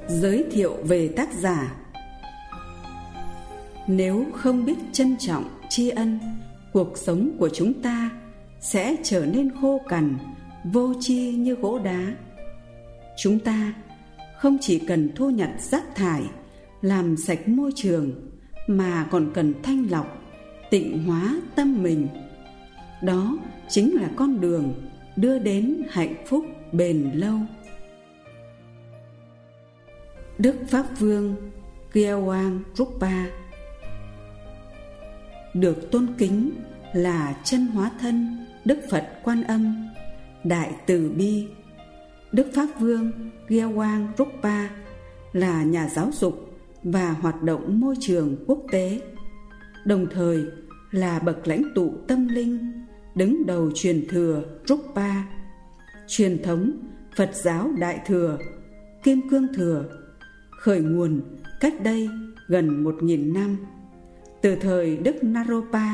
Giới thiệu về tác giả. Nếu không biết trân trọng, tri ân, cuộc sống của chúng ta sẽ trở nên khô cằn, vô tri như gỗ đá. Chúng ta không chỉ cần thu nhặt rác thải, làm sạch môi trường, mà còn cần thanh lọc, tịnh hóa tâm mình. Đó chính là con đường đưa đến hạnh phúc bền lâu. Đức Pháp Vương Gyalwang Rupa được tôn kính là chân hóa thân Đức Phật Quan Âm, Đại Từ Bi. Đức Pháp Vương Gyalwang Rupa là nhà giáo dục và hoạt động môi trường quốc tế, đồng thời là bậc lãnh tụ tâm linh, đứng đầu truyền thừa Rupa, truyền thống Phật giáo Đại Thừa, Kim Cương Thừa, khởi nguồn cách đây gần 1.000 năm, từ thời Đức Naropa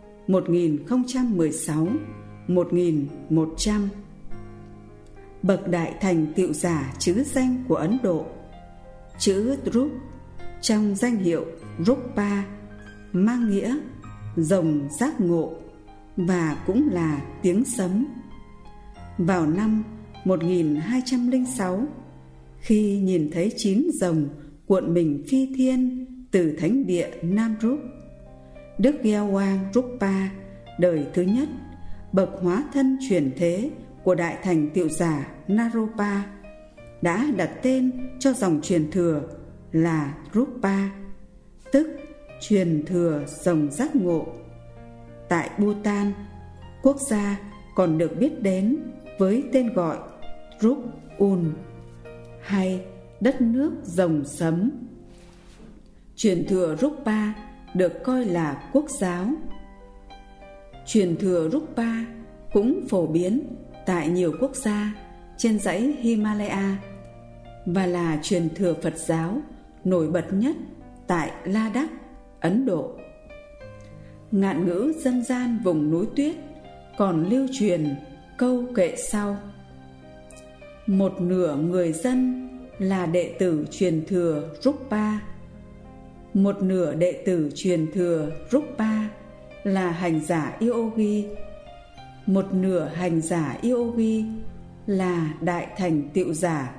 1016-1100. Bậc đại thành tựu giả chữ danh của Ấn Độ. Chữ Rup trong danh hiệu Rupa mang nghĩa rồng giác ngộ và cũng là tiếng sấm. Vào năm 1206, khi nhìn thấy 9 rồng cuộn mình phi thiên từ thánh địa Nam Rúc, Đức Gyalwang Rupa đời thứ nhất, bậc hóa thân chuyển thế của đại thành tựu giả Naropa, đã đặt tên cho dòng truyền thừa là Rupa, tức truyền thừa rồng giác ngộ. Tại Bhutan, quốc gia còn được biết đến với tên gọi Rup Un, hay đất nước rồng sấm. Truyền thừa Rupa được coi là quốc giáo. Truyền thừa Rupa cũng phổ biến tại nhiều quốc gia trên dãy Himalaya và là truyền thừa Phật giáo nổi bật nhất tại Ladakh, Ấn Độ. Ngạn ngữ dân gian vùng núi tuyết còn lưu truyền câu kệ sau: một nửa người dân là đệ tử truyền thừa Rupa, một nửa đệ tử truyền thừa Rupa là hành giả yogi, một nửa hành giả yogi là đại thành tựu giả.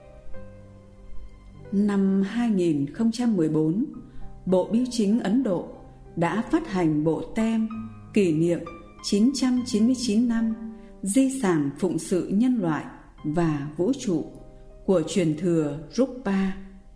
Năm 2014, Bộ Bưu chính Ấn Độ đã phát hành bộ tem kỷ niệm 999 năm di sản phụng sự nhân loại và vũ trụ của truyền thừa Rupa.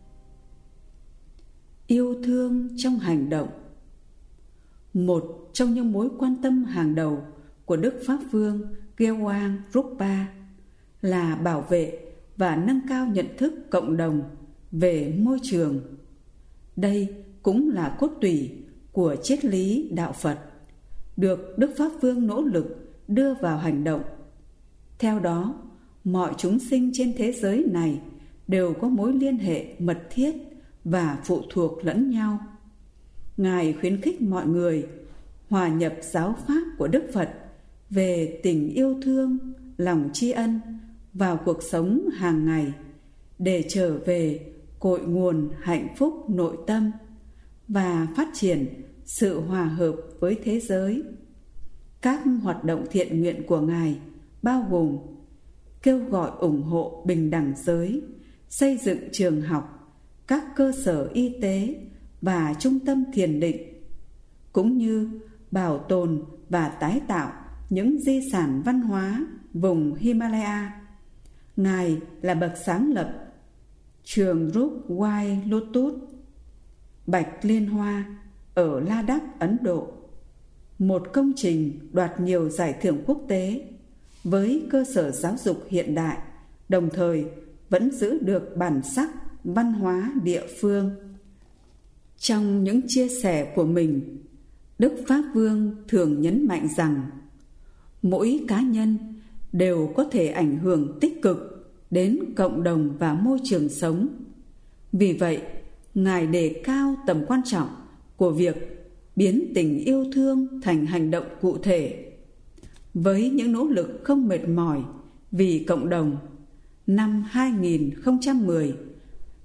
Yêu thương trong hành động. Một trong những mối quan tâm hàng đầu của Đức Pháp Vương Gyalwang Rupa là bảo vệ và nâng cao nhận thức cộng đồng về môi trường. Đây cũng là cốt tủy của triết lý đạo Phật, được Đức Pháp Vương nỗ lực đưa vào hành động. Theo đó, mọi chúng sinh trên thế giới này đều có mối liên hệ mật thiết và phụ thuộc lẫn nhau. Ngài khuyến khích mọi người hòa nhập giáo pháp của Đức Phật về tình yêu thương, lòng tri ân vào cuộc sống hàng ngày để trở về cội nguồn hạnh phúc nội tâm và phát triển sự hòa hợp với thế giới. Các hoạt động thiện nguyện của Ngài bao gồm kêu gọi ủng hộ bình đẳng giới, xây dựng trường học, các cơ sở y tế và trung tâm thiền định, cũng như bảo tồn và tái tạo những di sản văn hóa vùng Himalaya. Ngài là bậc sáng lập trường Rup White Lotus, Bạch Liên Hoa ở Ladakh, Ấn Độ, một công trình đoạt nhiều giải thưởng quốc tế với cơ sở giáo dục hiện đại, đồng thời vẫn giữ được bản sắc văn hóa địa phương. Trong những chia sẻ của mình, Đức Pháp Vương thường nhấn mạnh rằng mỗi cá nhân đều có thể ảnh hưởng tích cực đến cộng đồng và môi trường sống. Vì vậy, Ngài đề cao tầm quan trọng của việc biến tình yêu thương thành hành động cụ thể. Với những nỗ lực không mệt mỏi vì cộng đồng, năm 2010,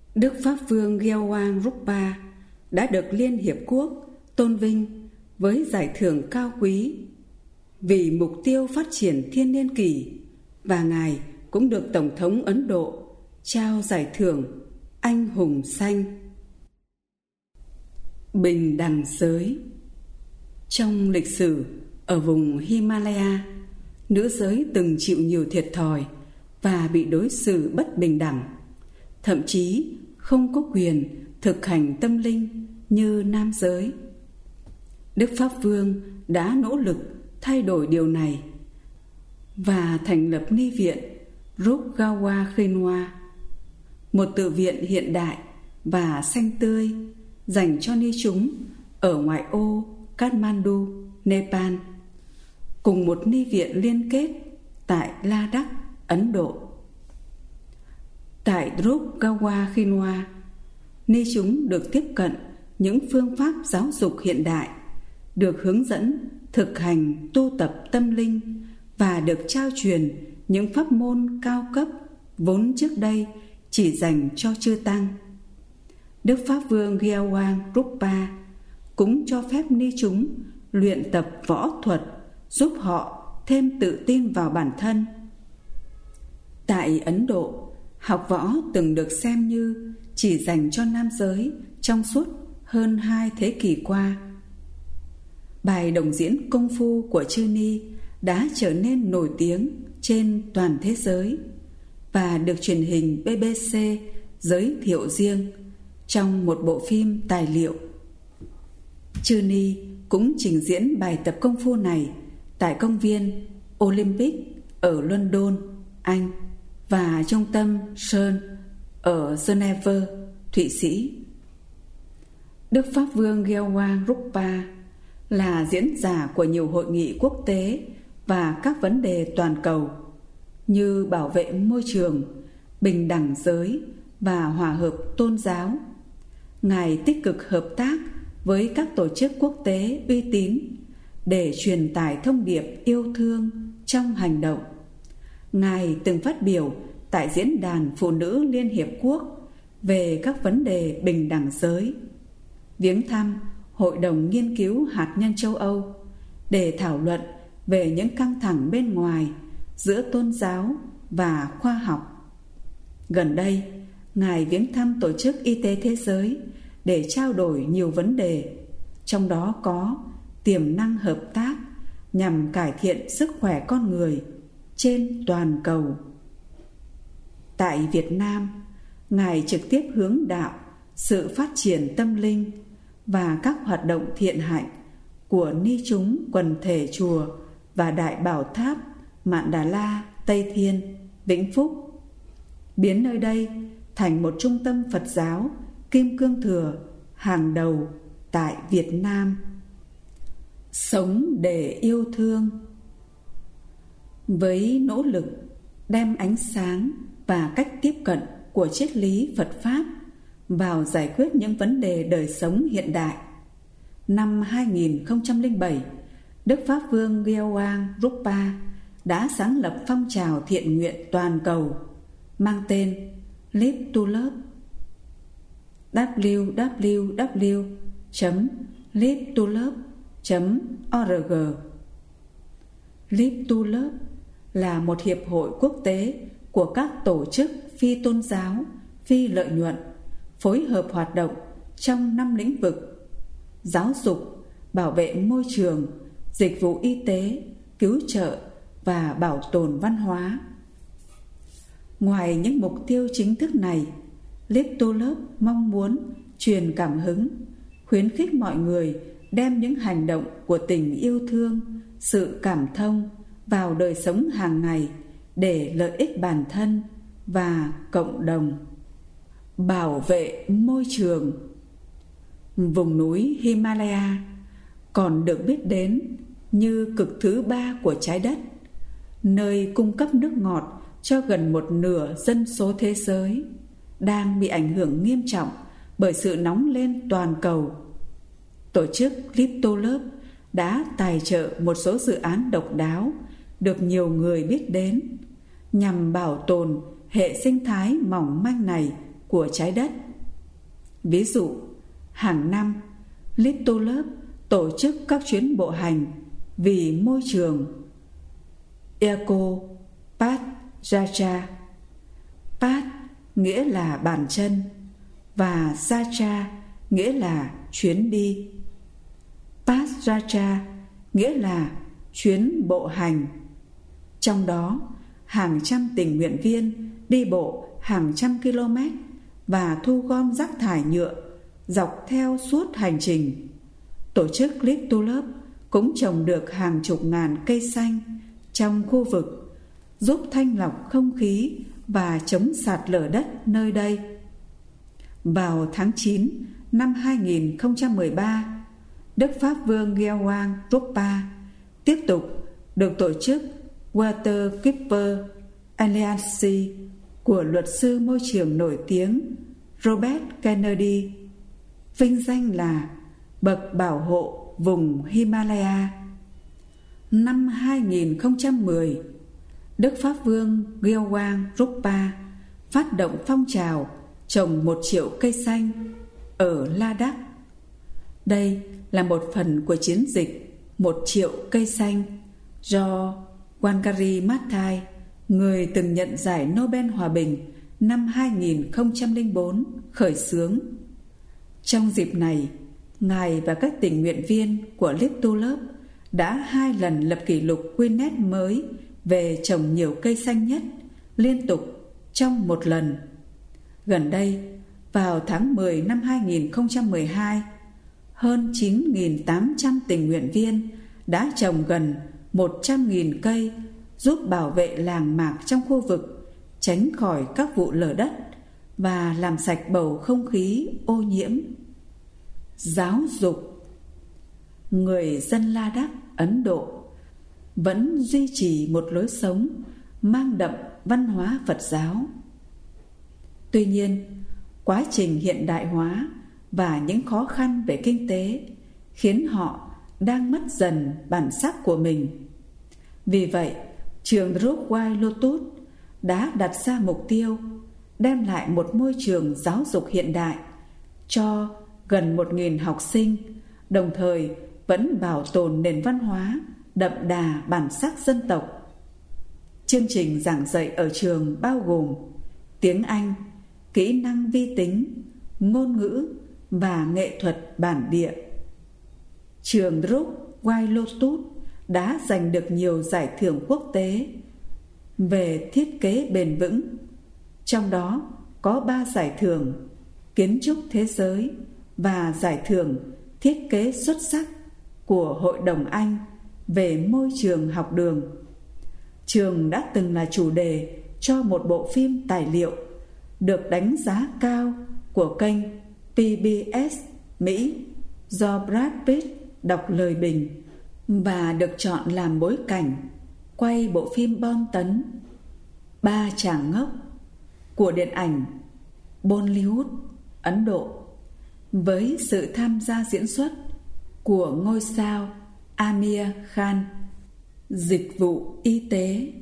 Đức Pháp Vương Gyalwang Rupa đã được Liên Hiệp Quốc tôn vinh với giải thưởng cao quý vì mục tiêu phát triển thiên niên kỷ, và Ngài cũng được Tổng thống Ấn Độ trao giải thưởng Anh hùng xanh. Bình đẳng giới. Trong lịch sử, ở vùng Himalaya, nữ giới từng chịu nhiều thiệt thòi và bị đối xử bất bình đẳng, thậm chí không có quyền thực hành tâm linh như nam giới. Đức Pháp Vương đã nỗ lực thay đổi điều này và thành lập ni viện Rup Gawa Khinwa, một tự viện hiện đại và xanh tươi dành cho ni chúng ở ngoại ô Kathmandu, Nepal, cùng một ni viện liên kết tại Ladakh, Ấn Độ. Tại Rup Gawa Khinwa, ni chúng được tiếp cận những phương pháp giáo dục hiện đại, được hướng dẫn thực hành tu tập tâm linh và được trao truyền những pháp môn cao cấp vốn trước đây chỉ dành cho chư tăng. Đức Pháp Vương Gyalwang Rupa cũng cho phép ni chúng luyện tập võ thuật, giúp họ thêm tự tin vào bản thân. Tại Ấn Độ, học võ từng được xem như chỉ dành cho nam giới trong suốt hơn 2 thế kỷ qua. Bài đồng diễn công phu của chư ni đã trở nên nổi tiếng trên toàn thế giới và được truyền hình BBC giới thiệu riêng trong một bộ phim tài liệu. Chư ni cũng trình diễn bài tập công phu này tại công viên Olympic ở London, Anh, và trung tâm Sơn ở Geneva, Thụy Sĩ. Đức Pháp Vương Gyalwang Rupa là diễn giả của nhiều hội nghị quốc tế và các vấn đề toàn cầu như bảo vệ môi trường, bình đẳng giới và hòa hợp tôn giáo. Ngài tích cực hợp tác với các tổ chức quốc tế uy tín để truyền tải thông điệp yêu thương trong hành động. Ngài từng phát biểu tại Diễn đàn Phụ nữ Liên Hiệp Quốc về các vấn đề bình đẳng giới, viếng thăm Hội đồng Nghiên cứu Hạt nhân châu Âu để thảo luận về những căng thẳng bên ngoài giữa tôn giáo và khoa học. Gần đây, Ngài viếng thăm Tổ chức Y tế Thế giới để trao đổi nhiều vấn đề, trong đó có tiềm năng hợp tác nhằm cải thiện sức khỏe con người trên toàn cầu. Tại Việt Nam, Ngài trực tiếp hướng đạo sự phát triển tâm linh và các hoạt động thiện hạnh của ni chúng quần thể chùa và Đại Bảo Tháp Mạn Đà La, Tây Thiên, Vĩnh Phúc, biến nơi đây thành một trung tâm Phật giáo Kim Cương Thừa hàng đầu tại Việt Nam. Sống để yêu thương. Với nỗ lực đem ánh sáng và cách tiếp cận của triết lý Phật Pháp vào giải quyết những vấn đề đời sống hiện đại, năm 2007, Đức Pháp Vương Gyalwang Rupa đã sáng lập phong trào thiện nguyện toàn cầu mang tên Live to Love. www.livetolove.org. Live to Love là một hiệp hội quốc tế của các tổ chức phi tôn giáo, phi lợi nhuận, phối hợp hoạt động trong 5 lĩnh vực: giáo dục, bảo vệ môi trường, dịch vụ y tế, cứu trợ và bảo tồn văn hóa. Ngoài những mục tiêu chính thức này, Live to Love mong muốn truyền cảm hứng, khuyến khích mọi người đem những hành động của tình yêu thương, sự cảm thông vào đời sống hàng ngày để lợi ích bản thân và cộng đồng. Bảo vệ môi trường. Vùng núi Himalaya còn được biết đến như cực thứ 3 của trái đất, nơi cung cấp nước ngọt cho gần một nửa dân số thế giới, đang bị ảnh hưởng nghiêm trọng bởi sự nóng lên toàn cầu. Tổ chức Live to Love đã tài trợ một số dự án độc đáo được nhiều người biết đến nhằm bảo tồn hệ sinh thái mỏng manh này của trái đất. Ví dụ, hàng năm Listolov tổ chức các chuyến bộ hành vì môi trường Eco Path Yatra. Path nghĩa là bàn chân và Yatra nghĩa là chuyến đi. Path Yatra nghĩa là chuyến bộ hành. Trong đó, hàng trăm tình nguyện viên đi bộ hàng trăm km và thu gom rác thải nhựa dọc theo suốt hành trình. Tổ chức Listolov cũng trồng được hàng chục ngàn cây xanh trong khu vực, giúp thanh lọc không khí và chống sạt lở đất nơi đây. Vào tháng 9 năm 2013, Đức Pháp Vương Gyeongsang Drukpa tiếp tục được tổ chức Waterkeeper Alliance của luật sư môi trường nổi tiếng Robert Kennedy, vinh danh là bậc bảo hộ vùng Himalaya. Năm 2010, Đức Pháp Vương Gyeongsang Drukpa phát động phong trào trồng 1 triệu cây xanh ở Ladakh. Đây là một phần của chiến dịch 1 triệu cây xanh do Wangari Maathai, người từng nhận giải Nobel Hòa bình năm 2004, khởi xướng. Trong dịp này, Ngài và các tình nguyện viên của Listolov đã 2 lần lập kỷ lục Guinness mới về trồng nhiều cây xanh nhất liên tục trong một lần. Gần đây, vào tháng 10 năm 2012, hơn 9.800 tình nguyện viên đã trồng gần 100.000 cây giúp bảo vệ làng mạc trong khu vực, tránh khỏi các vụ lở đất và làm sạch bầu không khí ô nhiễm. Giáo dục. Người dân Ladakh, Ấn Độ vẫn duy trì một lối sống mang đậm văn hóa Phật giáo. Tuy nhiên, quá trình hiện đại hóa và những khó khăn về kinh tế khiến họ đang mất dần bản sắc của mình. Vì vậy, trường Drukgyal Lotus đã đặt ra mục tiêu đem lại một môi trường giáo dục hiện đại cho gần 1.000 học sinh, đồng thời vẫn bảo tồn nền văn hóa đậm đà bản sắc dân tộc. Chương trình giảng dạy ở trường bao gồm tiếng Anh, kỹ năng vi tính, ngôn ngữ và nghệ thuật bản địa. Trường Drukgyal Lotus đã giành được nhiều giải thưởng quốc tế về thiết kế bền vững, trong đó có 3 giải thưởng kiến trúc thế giới và giải thưởng thiết kế xuất sắc của Hội đồng Anh về môi trường học đường. Trường đã từng là chủ đề cho một bộ phim tài liệu được đánh giá cao của kênh PBS Mỹ do Brad Pitt đọc lời bình và được chọn làm bối cảnh quay bộ phim bom tấn Ba Chàng Ngốc của điện ảnh Bollywood, Ấn Độ, với sự tham gia diễn xuất của ngôi sao Amir Khan. Dịch vụ y tế.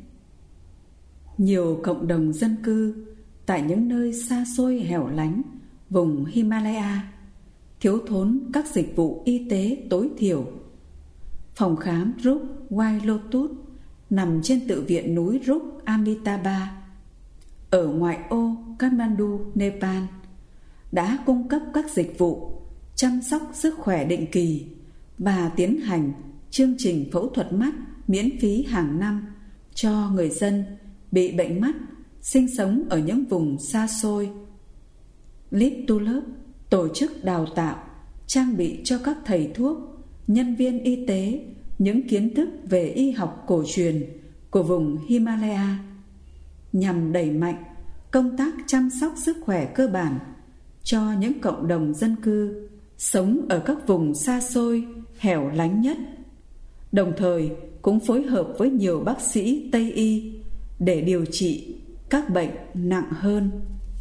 Nhiều cộng đồng dân cư tại những nơi xa xôi hẻo lánh vùng Himalaya thiếu thốn các dịch vụ y tế tối thiểu. Phòng khám Drukgyal Lotus nằm trên tự viện núi Ruk Amitabha ở ngoại ô Kathmandu, Nepal, đã cung cấp các dịch vụ chăm sóc sức khỏe định kỳ và tiến hành chương trình phẫu thuật mắt miễn phí hàng năm cho người dân bị bệnh mắt sinh sống ở những vùng xa xôi. Listolov tổ chức đào tạo, trang bị cho các thầy thuốc, nhân viên y tế những kiến thức về y học cổ truyền của vùng Himalaya nhằm đẩy mạnh công tác chăm sóc sức khỏe cơ bản cho những cộng đồng dân cư sống ở các vùng xa xôi, hẻo lánh nhất. Đồng thời cũng phối hợp với nhiều bác sĩ Tây y để điều trị các bệnh nặng hơn.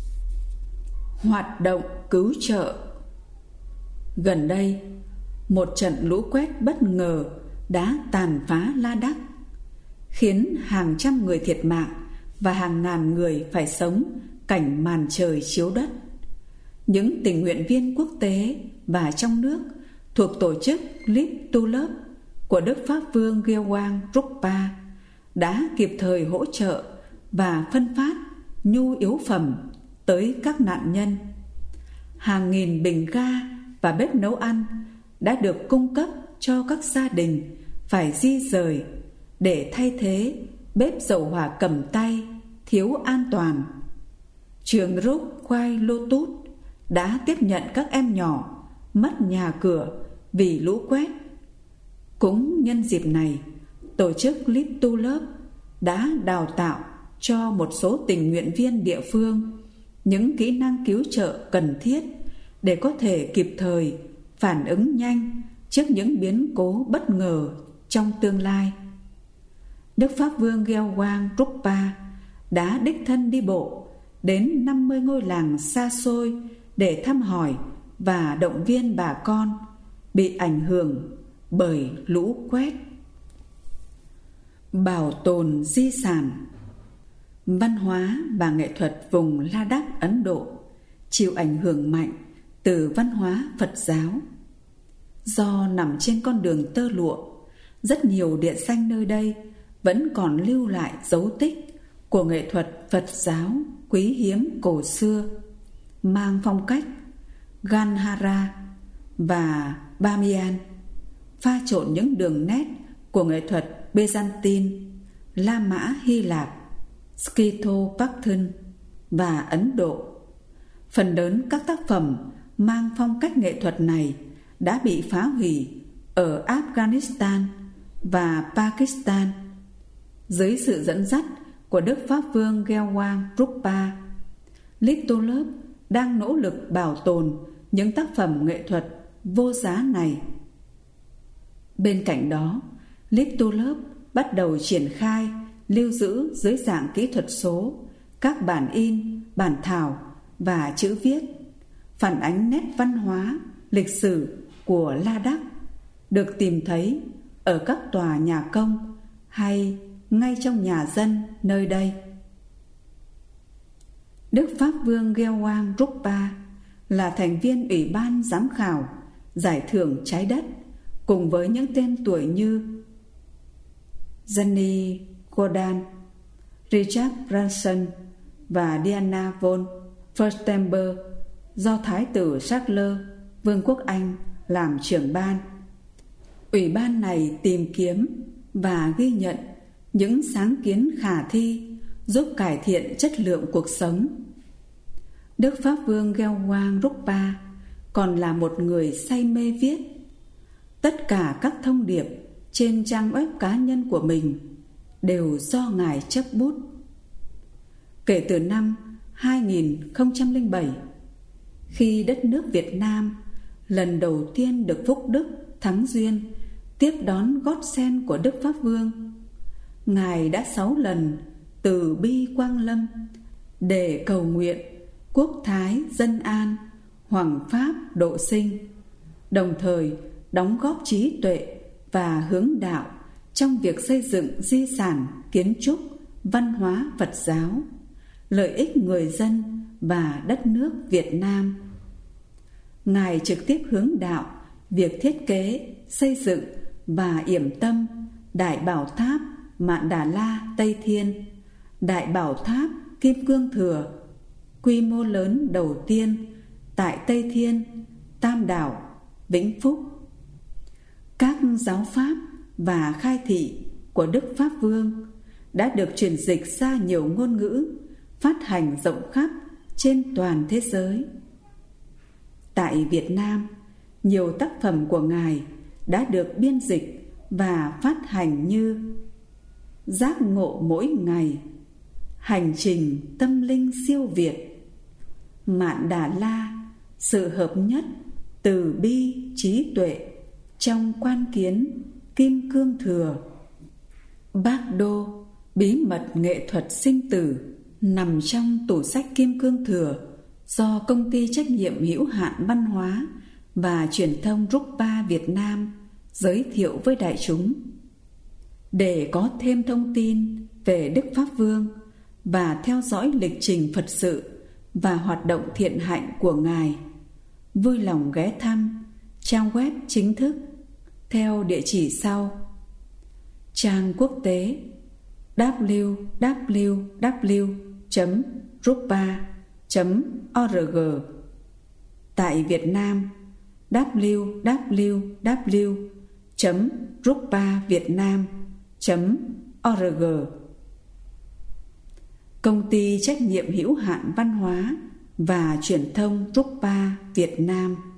Hoạt động cứu trợ. Gần đây, một trận lũ quét bất ngờ đã tàn phá Ladakh, khiến hàng trăm người thiệt mạng và hàng ngàn người phải sống cảnh màn trời chiếu đất. Những tình nguyện viên quốc tế và trong nước thuộc tổ chức Live to Love của Đức Pháp Vương Gyeongsang Drukpa đã kịp thời hỗ trợ và phân phát nhu yếu phẩm tới các nạn nhân. Hàng nghìn bình ga và bếp nấu ăn đã được cung cấp cho các gia đình phải di rời để thay thế bếp dầu hỏa cầm tay thiếu an toàn. Trường Ruk Khoai Lotus đã tiếp nhận các em nhỏ mất nhà cửa vì lũ quét. Cũng nhân dịp này, tổ chức Live to Love đã đào tạo cho một số tình nguyện viên địa phương những kỹ năng cứu trợ cần thiết để có thể kịp thời phản ứng nhanh trước những biến cố bất ngờ trong tương lai. Đức Pháp Vương Gyeongsang Drukpa đã đích thân đi bộ đến 50 ngôi làng xa xôi để thăm hỏi và động viên bà con bị ảnh hưởng bởi lũ quét. Bảo tồn di sản. Văn hóa và nghệ thuật vùng Ladakh, Ấn Độ chịu ảnh hưởng mạnh từ văn hóa Phật giáo. Do nằm trên con đường tơ lụa, rất nhiều địa danh nơi đây vẫn còn lưu lại dấu tích của nghệ thuật Phật giáo quý hiếm cổ xưa, mang phong cách Gandhara và Bamiyan, pha trộn những đường nét của nghệ thuật Byzantine, La Mã Hy Lạp, Scytho-Bactrian và Ấn Độ. Phần lớn các tác phẩm mang phong cách nghệ thuật này đã bị phá hủy ở Afghanistan và Pakistan. Dưới sự dẫn dắt của Đức Pháp Vương Gyeongsang Drukpa, Live to Love đang nỗ lực bảo tồn những tác phẩm nghệ thuật vô giá này. Bên cạnh đó, Live to Love bắt đầu triển khai lưu giữ dưới dạng kỹ thuật số các bản in, bản thảo và chữ viết phản ánh nét văn hóa, lịch sử của Ladakh được tìm thấy ở các tòa nhà công hay ngay trong nhà dân nơi đây. Đức Pháp Vương Gyeongsang Drukpa là thành viên Ủy ban giám khảo giải thưởng Trái đất cùng với những tên tuổi như Jenny Gordon, Richard Branson và Diana von Furstenberg do Thái tử Charles, Vương quốc Anh làm trưởng ban. Ủy ban này tìm kiếm và ghi nhận những sáng kiến khả thi giúp cải thiện chất lượng cuộc sống. Đức Pháp Vương Gyeongsang Drukpa còn là một người say mê viết. Tất cả các thông điệp trên trang web cá nhân của mình đều do Ngài chấp bút. Kể từ năm 2007, khi đất nước Việt Nam lần đầu tiên được Phúc Đức Thắng Duyên tiếp đón gót sen của Đức Pháp Vương, Ngài đã 6 lần từ bi quang lâm để cầu nguyện quốc thái dân an, hoàng pháp độ sinh, đồng thời đóng góp trí tuệ và hướng đạo trong việc xây dựng di sản kiến trúc văn hóa Phật giáo, lợi ích người dân và đất nước Việt Nam. Ngài trực tiếp hướng đạo việc thiết kế, xây dựng và yểm tâm Đại Bảo Tháp Mạn Đà La Tây Thiên, Đại Bảo Tháp Kim Cương Thừa, quy mô lớn đầu tiên tại Tây Thiên, Tam Đảo, Vĩnh Phúc. Các giáo pháp và khai thị của Đức Pháp Vương đã được truyền dịch ra nhiều ngôn ngữ, phát hành rộng khắp trên toàn thế giới. Tại Việt Nam, nhiều tác phẩm của Ngài đã được biên dịch và phát hành như Giác ngộ mỗi ngày, Hành trình tâm linh siêu việt, Mạn Đà La, sự hợp nhất từ bi trí tuệ trong quan kiến Kim Cương Thừa, Bác Đô, bí mật nghệ thuật sinh tử nằm trong tủ sách Kim Cương Thừa do Công ty trách nhiệm hữu hạn văn hóa và truyền thông Drukpa Việt Nam giới thiệu với đại chúng. Để có thêm thông tin về Đức Pháp Vương và theo dõi lịch trình Phật sự và hoạt động thiện hạnh của Ngài, vui lòng ghé thăm trang web chính thức theo địa chỉ sau: trang quốc tế www.rupa.org, tại Việt Nam www.rupavietnam.org. Công ty trách nhiệm hữu hạn văn hóa và truyền thông Rupa Việt Nam.